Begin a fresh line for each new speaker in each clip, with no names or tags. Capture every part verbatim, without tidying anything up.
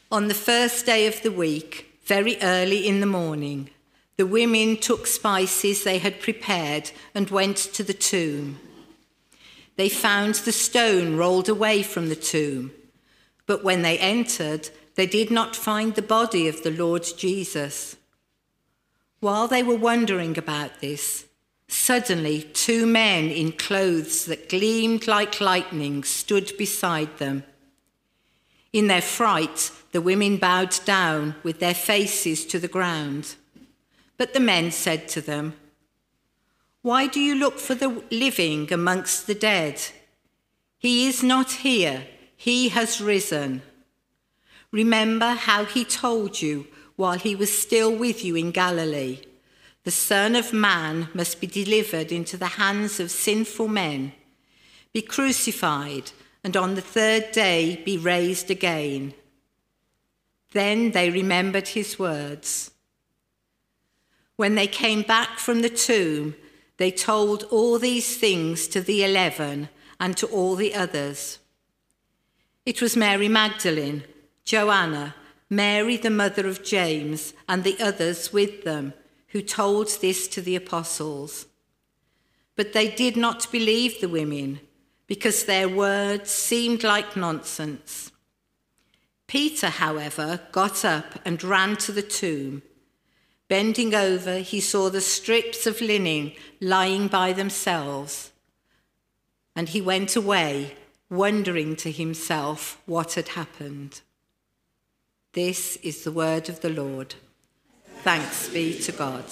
On the first day of the week, very early in the morning, the women took spices they had prepared and went to the tomb. They found the stone rolled away from the tomb, but when they entered, they did not find the body of the Lord Jesus. While they were wondering about this, suddenly two men in clothes that gleamed like lightning stood beside them. In their fright, the women bowed down with their faces to the ground. But the men said to them, "Why do you look for the living amongst the dead? He is not here, he has risen. Remember how he told you while he was still with you in Galilee, the Son of Man must be delivered into the hands of sinful men, be crucified, and on the third day be raised again." Then they remembered his words. When they came back from the tomb, they told all these things to the eleven and to all the others. It was Mary Magdalene, Joanna, Mary the mother of James, and the others with them, who told this to the apostles. But they did not believe the women, because their words seemed like nonsense. Peter, however, got up and ran to the tomb. Bending over, he saw the strips of linen lying by themselves, and he went away, wondering to himself what had happened. This is the word of the Lord. Thanks be to God.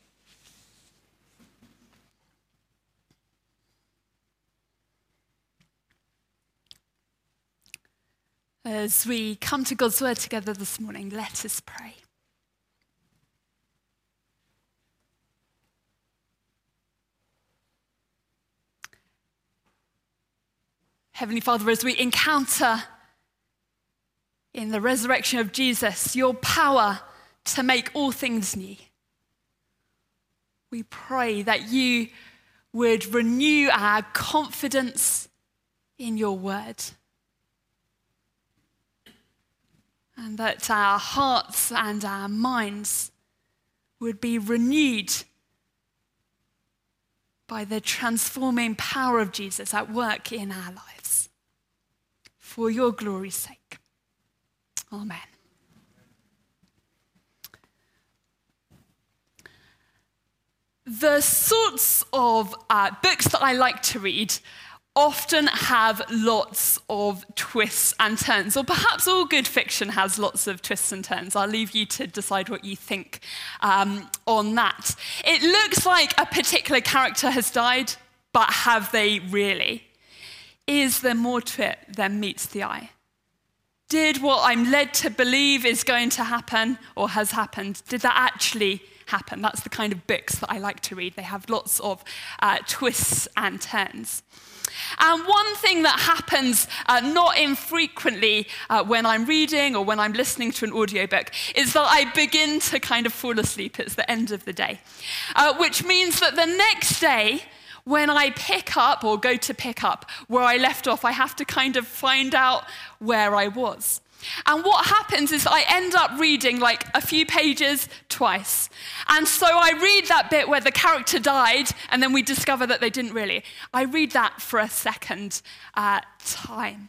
As we come to God's word together this morning, let us pray. Heavenly Father, as we encounter in the resurrection of Jesus your power to make all things new, we pray that you would renew our confidence in your word, and that our hearts and our minds would be renewed by the transforming power of Jesus at work in our lives. For your glory's sake. Amen. The sorts of uh, books that I like to read often have lots of twists and turns, or perhaps all good fiction has lots of twists and turns. I'll leave you to decide what you think um, on that. It looks like a particular character has died, but have they really? Is there more to it than meets the eye? Did what I'm led to believe is going to happen or has happened, did that actually happen? That's the kind of books that I like to read. They have lots of uh, twists and turns. And one thing that happens uh, not infrequently uh, when I'm reading or when I'm listening to an audiobook is that I begin to kind of fall asleep. It's the end of the day, uh, which means that the next day, when I pick up or go to pick up where I left off, I have to kind of find out where I was. And what happens is I end up reading like a few pages twice. And so I read that bit where the character died, and then we discover that they didn't really. I read that for a second uh, time.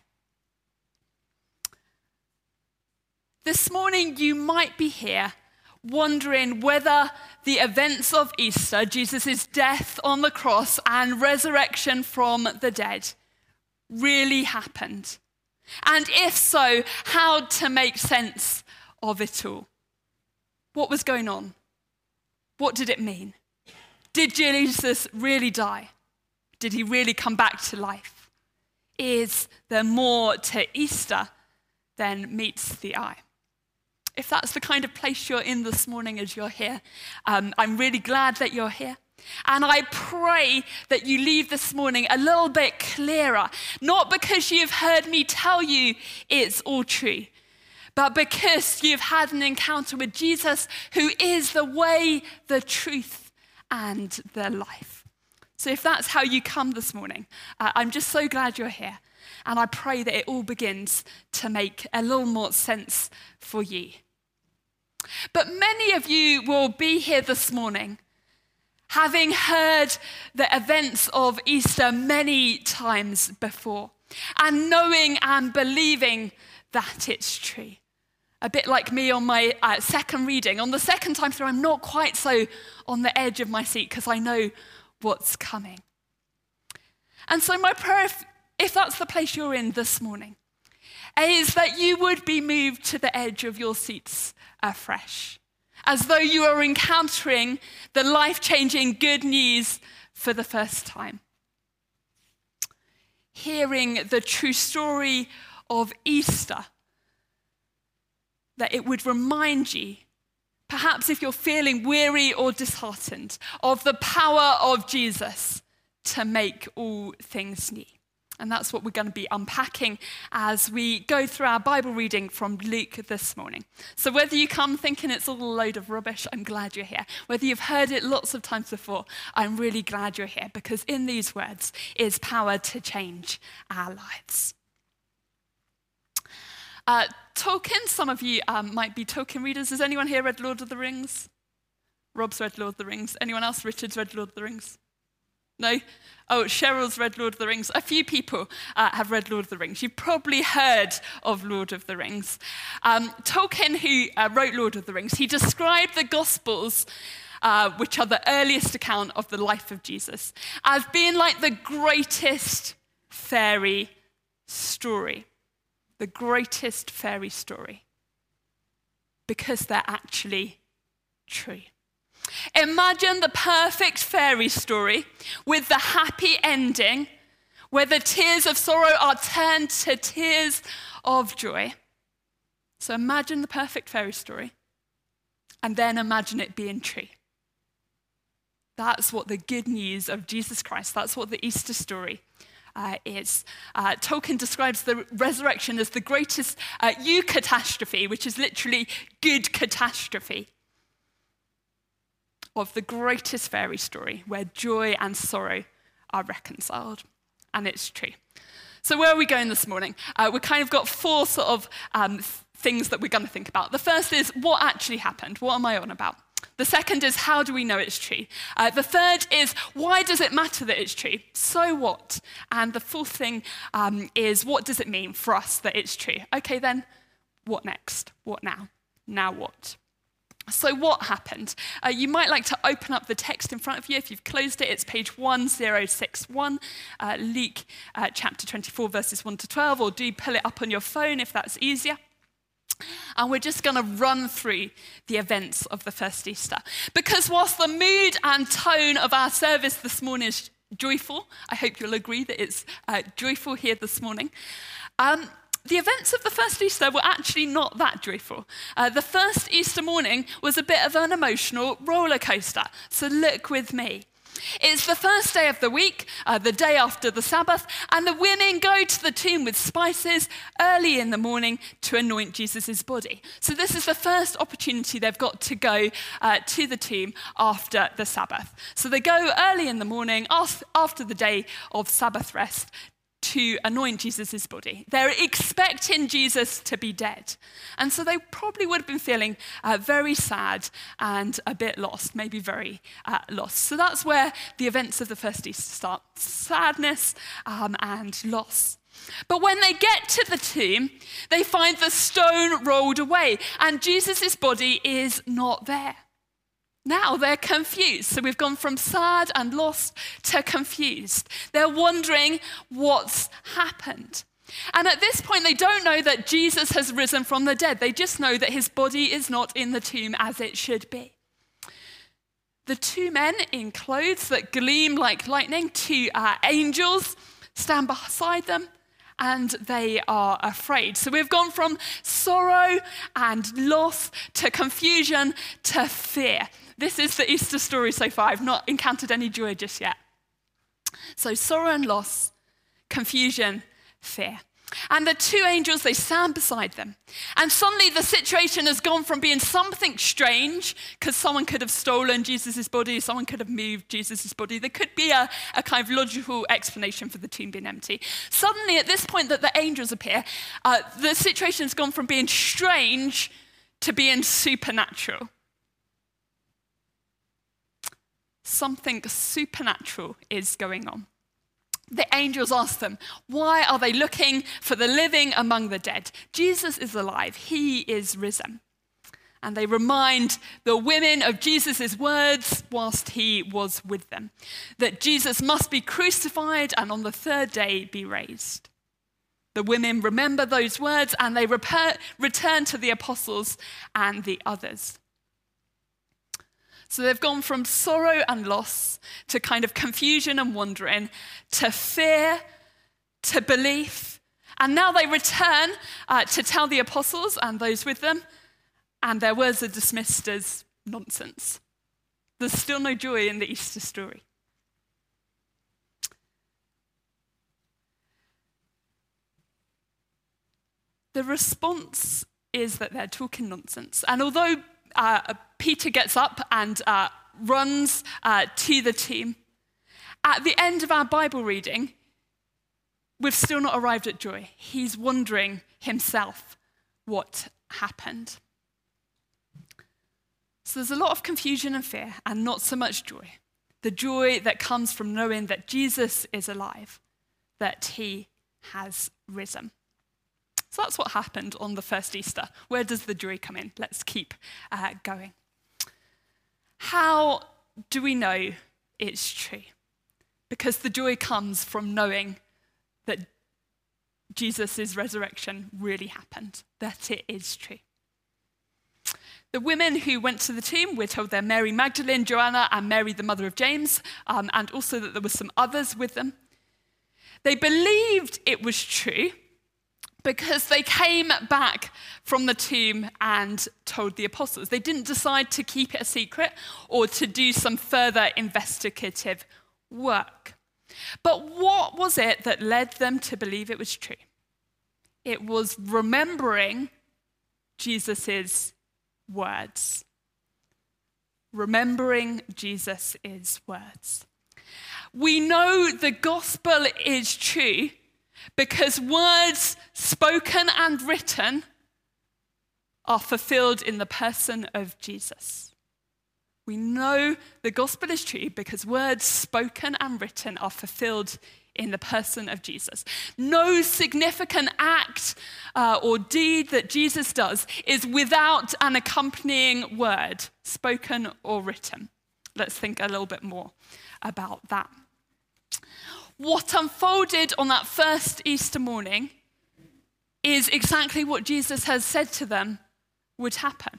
This morning you might be here wondering whether the events of Easter, Jesus' death on the cross and resurrection from the dead, really happened. And if so, how to make sense of it all. What was going on? What did it mean? Did Jesus really die? Did he really come back to life? Is there more to Easter than meets the eye? If that's the kind of place you're in this morning as you're here, um, I'm really glad that you're here. And I pray that you leave this morning a little bit clearer, not because you've heard me tell you it's all true, but because you've had an encounter with Jesus, who is the way, the truth, and the life. So if that's how you come this morning, uh, I'm just so glad you're here. And I pray that it all begins to make a little more sense for you. But many of you will be here this morning having heard the events of Easter many times before and knowing and believing that it's true. A bit like me on my uh, second reading. On the second time through, I'm not quite so on the edge of my seat because I know what's coming. And so my prayer, if, if that's the place you're in this morning, is that you would be moved to the edge of your seats afresh, as though you are encountering the life-changing good news for the first time. Hearing the true story of Easter, that it would remind you, perhaps if you're feeling weary or disheartened, of the power of Jesus to make all things new. And that's what we're going to be unpacking as we go through our Bible reading from Luke this morning. So whether you come thinking it's all a load of rubbish, I'm glad you're here. Whether you've heard it lots of times before, I'm really glad you're here, because in these words is power to change our lives. Uh, Tolkien, some of you um, might be Tolkien readers. Has anyone here read Lord of the Rings? Rob's read Lord of the Rings. Anyone else? Richard's read Lord of the Rings? No? Oh, Cheryl's read Lord of the Rings. A few people uh, have read Lord of the Rings. You've probably heard of Lord of the Rings. Um, Tolkien, who uh, wrote Lord of the Rings, he described the Gospels, uh, which are the earliest account of the life of Jesus, as being like the greatest fairy story. The greatest fairy story. Because they're actually true. Imagine the perfect fairy story with the happy ending where the tears of sorrow are turned to tears of joy. So imagine the perfect fairy story and then imagine it being true. That's what the good news of Jesus Christ, that's what the Easter story uh, is. Uh, Tolkien describes the resurrection as the greatest uh, eucatastrophe, which is literally good catastrophe, of the greatest fairy story where joy and sorrow are reconciled. And it's true. So where are we going this morning? Uh, we've kind of got four sort of um, things that we're going to think about. The first is what actually happened? What am I on about? The second is how do we know it's true? Uh, the third is why does it matter that it's true? So what? And the fourth thing um, is what does it mean for us that it's true? Okay then, what next? What now? Now what? So what happened? Uh, you might like to open up the text in front of you. If you've closed it, it's page one thousand sixty-one, uh, Luke uh, chapter twenty-four, verses one to twelve, or do pull it up on your phone if that's easier. And we're just going to run through the events of the first Easter. Because whilst the mood and tone of our service this morning is joyful, I hope you'll agree that it's uh, joyful here this morning, um, the events of the first Easter were actually not that joyful. Uh, the first Easter morning was a bit of an emotional roller coaster. So look with me. It's the first day of the week, uh, the day after the Sabbath, and the women go to the tomb with spices early in the morning to anoint Jesus' body. So this is the first opportunity they've got to go uh, to the tomb after the Sabbath. So they go early in the morning, after the day of Sabbath rest, to anoint Jesus' body. They're expecting Jesus to be dead. And so they probably would have been feeling uh, very sad and a bit lost, maybe very uh, lost. So that's where the events of the first Easter start, sadness um, and loss. But when they get to the tomb, they find the stone rolled away and Jesus' body is not there. Now they're confused. So we've gone from sad and lost to confused. They're wondering what's happened. And at this point, they don't know that Jesus has risen from the dead. They just know that his body is not in the tomb as it should be. The two men in clothes that gleam like lightning, two uh, angels, stand beside them, and they are afraid. So we've gone from sorrow and loss to confusion to fear. This is the Easter story so far. I've not encountered any joy just yet. So sorrow and loss, confusion, fear. And the two angels, they stand beside them. And suddenly the situation has gone from being something strange, because someone could have stolen Jesus' body, someone could have moved Jesus' body. There could be a, a kind of logical explanation for the tomb being empty. Suddenly, at this point that the angels appear, uh, the situation has gone from being strange to being supernatural. Something supernatural is going on. The angels ask them, why are they looking for the living among the dead? Jesus is alive. He is risen. And they remind the women of Jesus' words whilst he was with them, that Jesus must be crucified and on the third day be raised. The women remember those words and they repair, return to the apostles and the others. So they've gone from sorrow and loss to kind of confusion and wondering, to fear, to belief. And now they return uh, to tell the apostles and those with them, and their words are dismissed as nonsense. There's still no joy in the Easter story. The response is that they're talking nonsense. And although Uh, Peter gets up and uh, runs uh, to the tomb, at the end of our Bible reading, we've still not arrived at joy. He's wondering himself what happened. So there's a lot of confusion and fear and not so much joy. The joy that comes from knowing that Jesus is alive, that he has risen. So that's what happened on the first Easter. Where does the joy come in? Let's keep uh, going. How do we know it's true? Because the joy comes from knowing that Jesus' resurrection really happened, that it is true. The women who went to the tomb, we're told they're Mary Magdalene, Joanna, and Mary, the mother of James, um, and also that there were some others with them. They believed it was true, because they came back from the tomb and told the apostles. They didn't decide to keep it a secret or to do some further investigative work. But what was it that led them to believe it was true? It was remembering Jesus' words. Remembering Jesus' words. We know the gospel is true because words spoken and written are fulfilled in the person of Jesus. We know the gospel is true because words spoken and written are fulfilled in the person of Jesus. No significant act uh, or deed that Jesus does is without an accompanying word, spoken or written. Let's think a little bit more about that. What unfolded on that first Easter morning is exactly what Jesus has said to them would happen.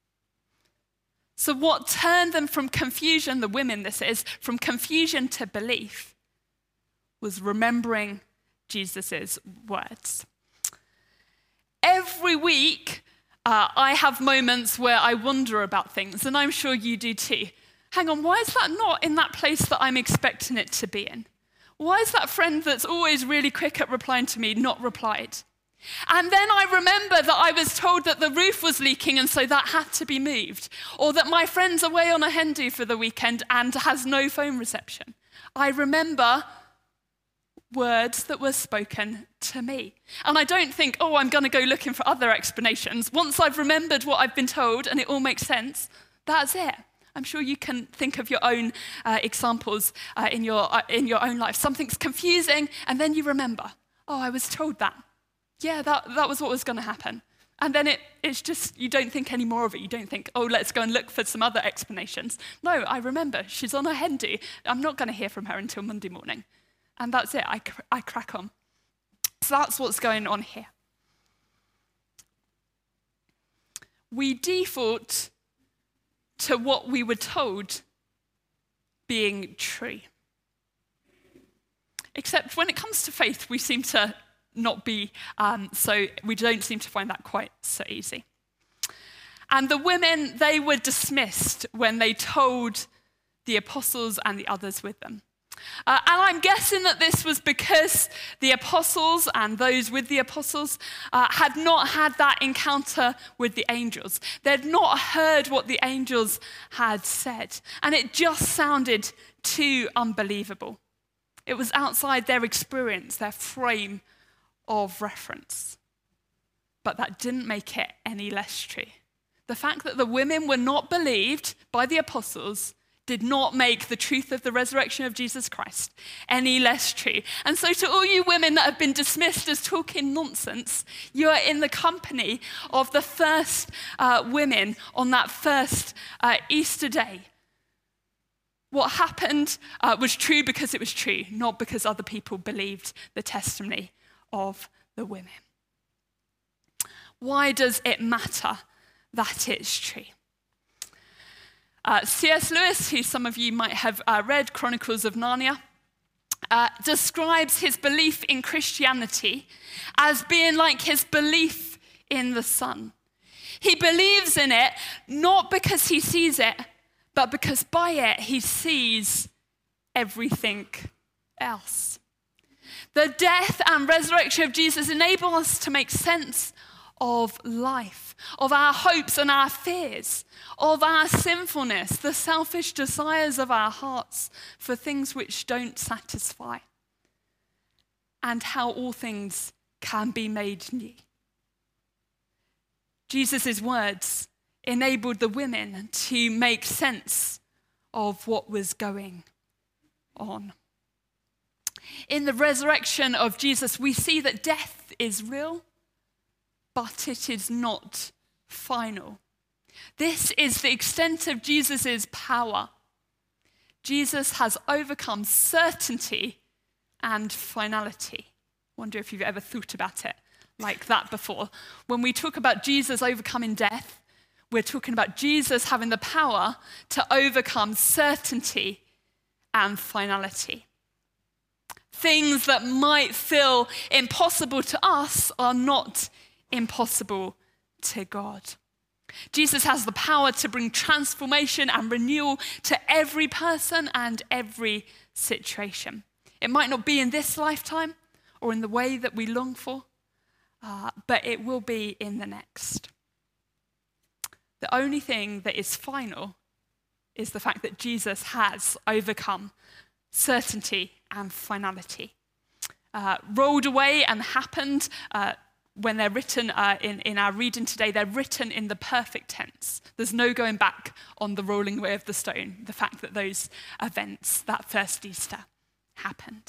So what turned them from confusion, the women this is, from confusion to belief, was remembering Jesus' words. Every week, uh, I have moments where I wonder about things, and I'm sure you do too. Hang on, why is that not in that place that I'm expecting it to be in? Why is that friend that's always really quick at replying to me not replied? And then I remember that I was told that the roof was leaking and so that had to be moved. Or that my friend's away on a hen do for the weekend and has no phone reception. I remember words that were spoken to me. And I don't think, oh, I'm going to go looking for other explanations. Once I've remembered what I've been told and it all makes sense, that's it. I'm sure you can think of your own uh, examples uh, in your uh, in your own life. Something's confusing, and then you remember, oh, I was told that. Yeah, that, that was what was going to happen. And then it it's just, you don't think any more of it. You don't think, oh, let's go and look for some other explanations. No, I remember, she's on a hen do. I'm not going to hear from her until Monday morning. And that's it, I, cr- I crack on. So that's what's going on here. We default to what we were told being true. Except when it comes to faith, we seem to not be, um, so we don't seem to find that quite so easy. And the women, they were dismissed when they told the apostles and the others with them. Uh, and I'm guessing that this was because the apostles and those with the apostles uh, had not had that encounter with the angels. They'd not heard what the angels had said. And it just sounded too unbelievable. It was outside their experience, their frame of reference. But that didn't make it any less true. The fact that the women were not believed by the apostles did not make the truth of the resurrection of Jesus Christ any less true. And so to all you women that have been dismissed as talking nonsense, you are in the company of the first uh, women on that first uh, Easter day. What happened uh, was true because it was true, not because other people believed the testimony of the women. Why does it matter that it's true? Uh, C S Lewis, who some of you might have uh, read, Chronicles of Narnia, uh, describes his belief in Christianity as being like his belief in the sun. He believes in it not because he sees it, but because by it he sees everything else. The death and resurrection of Jesus enable us to make sense of life, of our hopes and our fears, of our sinfulness, the selfish desires of our hearts for things which don't satisfy, and how all things can be made new. Jesus' words enabled the women to make sense of what was going on. In the resurrection of Jesus, we see that death is real, but it is not final. This is the extent of Jesus' power. Jesus has overcome certainty and finality. I wonder if you've ever thought about it like that before. When we talk about Jesus overcoming death, we're talking about Jesus having the power to overcome certainty and finality. Things that might feel impossible to us are not impossible to God. Jesus has the power to bring transformation and renewal to every person and every situation. It might not be in this lifetime or in the way that we long for, uh, but it will be in the next. The only thing that is final is the fact that Jesus has overcome certainty and finality. Uh, rolled away and happened uh, when they're written uh, in, in our reading today, they're written in the perfect tense. There's no going back on the rolling away of the stone, the fact that those events, that first Easter, happened.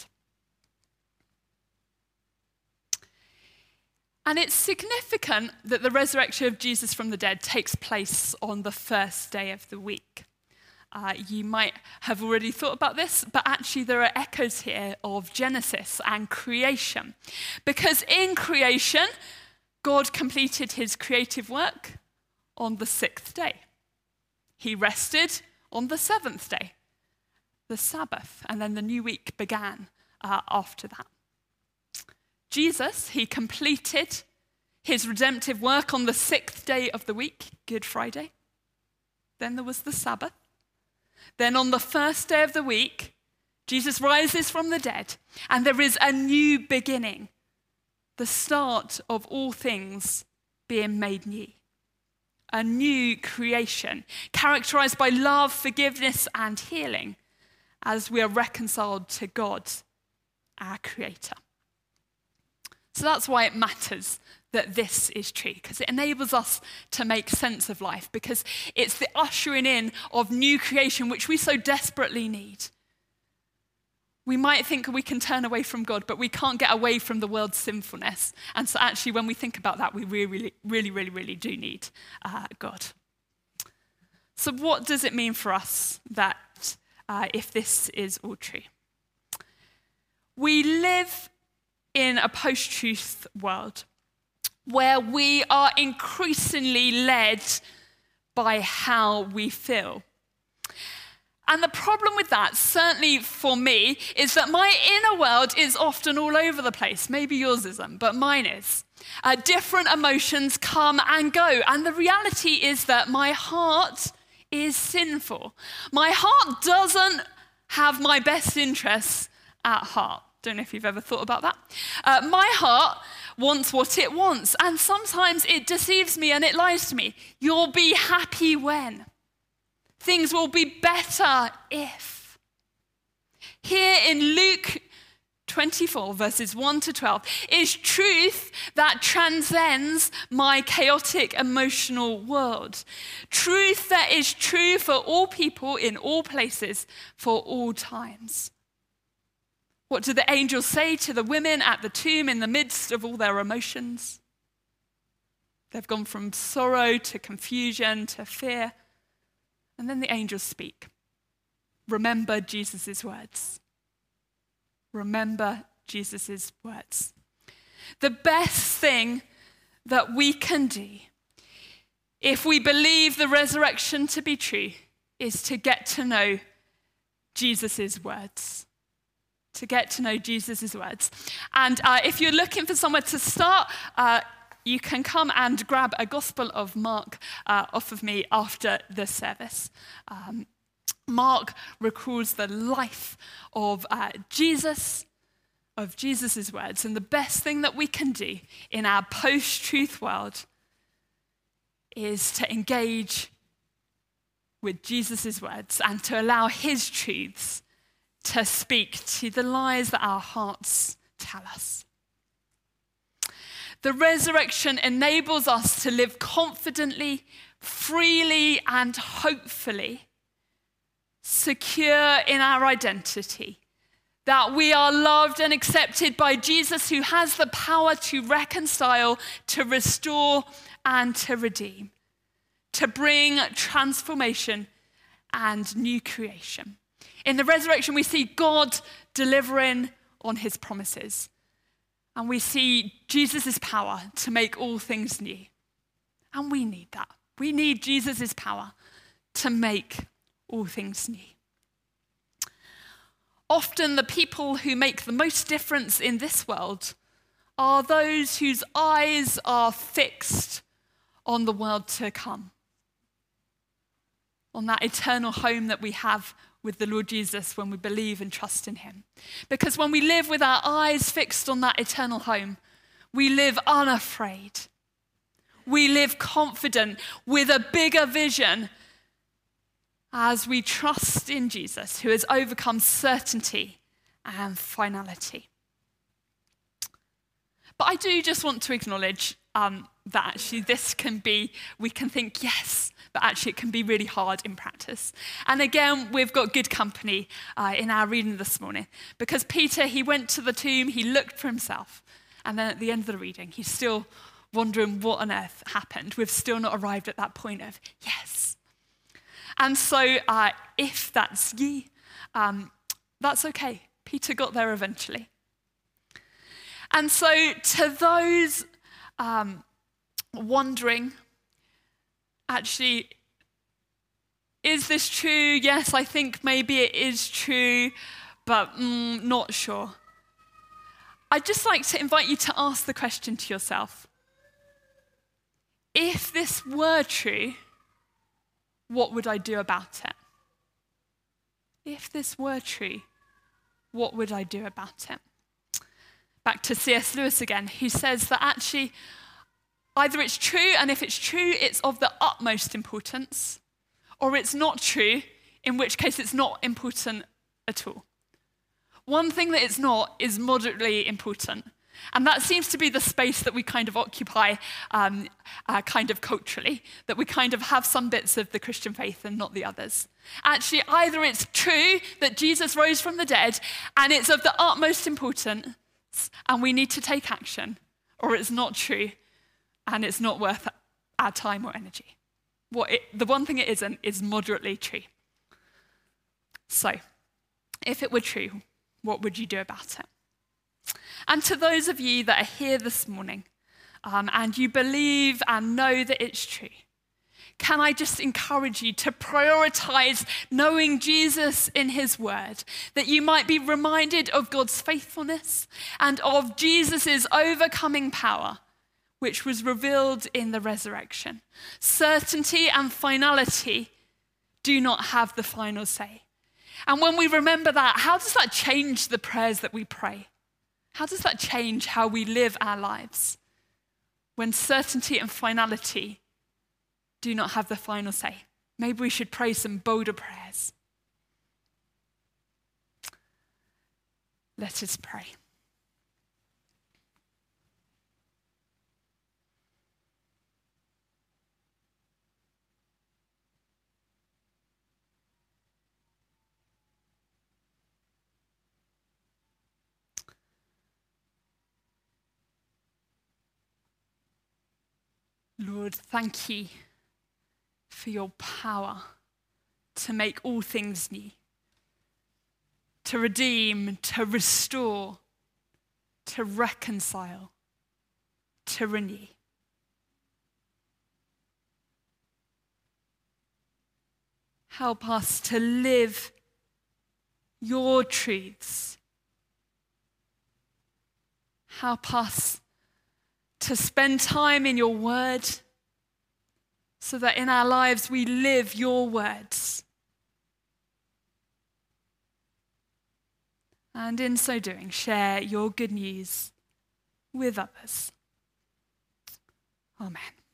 And it's significant that the resurrection of Jesus from the dead takes place on the first day of the week. Uh, you might have already thought about this, but actually there are echoes here of Genesis and creation. Because in creation, God completed his creative work on the sixth day. He rested on the seventh day, the Sabbath, and then the new week began uh, after that. Jesus, he completed his redemptive work on the sixth day of the week, Good Friday. Then there was the Sabbath. Then on the first day of the week, Jesus rises from the dead, and there is a new beginning, the start of all things being made new. A new creation, characterized by love, forgiveness, and healing, as we are reconciled to God, our Creator. So that's why it matters that this is true, because it enables us to make sense of life, because it's the ushering in of new creation, which we so desperately need. We might think we can turn away from God, but we can't get away from the world's sinfulness. And so actually, when we think about that, we really, really, really, really do need uh, God. So what does it mean for us that uh, if this is all true? We live in a post-truth world where we are increasingly led by how we feel. And the problem with that, certainly for me, is that my inner world is often all over the place. Maybe yours isn't, but mine is. Uh, different emotions come and go. And the reality is that my heart is sinful. My heart doesn't have my best interests at heart. Don't know if you've ever thought about that. Uh, my heart wants what it wants, and sometimes it deceives me and it lies to me. You'll be happy when. Things will be better if. Here in Luke twenty-four, verses one to twelve, is truth that transcends my chaotic emotional world. Truth that is true for all people in all places for all times. What do the angels say to the women at the tomb in the midst of all their emotions? They've gone from sorrow to confusion to fear. And then the angels speak. Remember Jesus' words. Remember Jesus' words. The best thing that we can do if we believe the resurrection to be true is to get to know Jesus' words. To get to know Jesus' words. And uh, if you're looking for somewhere to start, uh, you can come and grab a Gospel of Mark uh, off of me after the service. Um, Mark records the life of uh, Jesus, of Jesus' words. And the best thing that we can do in our post-truth world is to engage with Jesus' words and to allow his truths to speak to the lies that our hearts tell us. The resurrection enables us to live confidently, freely, and hopefully, secure in our identity, that we are loved and accepted by Jesus, who has the power to reconcile, to restore, and to redeem, to bring transformation and new creation. In the resurrection, we see God delivering on his promises. And we see Jesus' power to make all things new. And we need that. We need Jesus' power to make all things new. Often the people who make the most difference in this world are those whose eyes are fixed on the world to come, on that eternal home that we have with the Lord Jesus when we believe and trust in him. Because when we live with our eyes fixed on that eternal home, we live unafraid. We live confident with a bigger vision as we trust in Jesus, who has overcome certainty and finality. But I do just want to acknowledge um, that actually this can be, we can think, yes, but actually it can be really hard in practice. And again, we've got good company uh, in our reading this morning, because Peter, he went to the tomb, he looked for himself, and then at the end of the reading, he's still wondering what on earth happened. We've still not arrived at that point of, yes. And so uh, if that's ye, um, that's okay. Peter got there eventually. And so to those um, wondering, actually, is this true? Yes, I think maybe it is true, but mm, not sure. I'd just like to invite you to ask the question to yourself. If this were true, what would I do about it? If this were true, what would I do about it? Back to C S Lewis again, who says that actually either it's true, and if it's true, it's of the utmost importance, or it's not true, in which case it's not important at all. One thing that it's not is moderately important. And that seems to be the space that we kind of occupy um, uh, kind of culturally, that we kind of have some bits of the Christian faith and not the others. Actually, either it's true that Jesus rose from the dead and it's of the utmost importance and we need to take action, or it's not true and it's not worth our time or energy. What it, the one thing it isn't is moderately true. So, if it were true, what would you do about it? And to those of you that are here this morning um, and you believe and know that it's true, can I just encourage you to prioritize knowing Jesus in his word, that you might be reminded of God's faithfulness and of Jesus' overcoming power, which was revealed in the resurrection. Certainty and finality do not have the final say. And when we remember that, how does that change the prayers that we pray? How does that change how we live our lives when certainty and finality do not have the final say? Maybe we should pray some bolder prayers. Let us pray. Lord, thank you for your power to make all things new, to redeem, to restore, to reconcile, to renew. Help us to live your truths. Help us to spend time in your word so that in our lives we live your words. And in so doing, share your good news with others. Amen.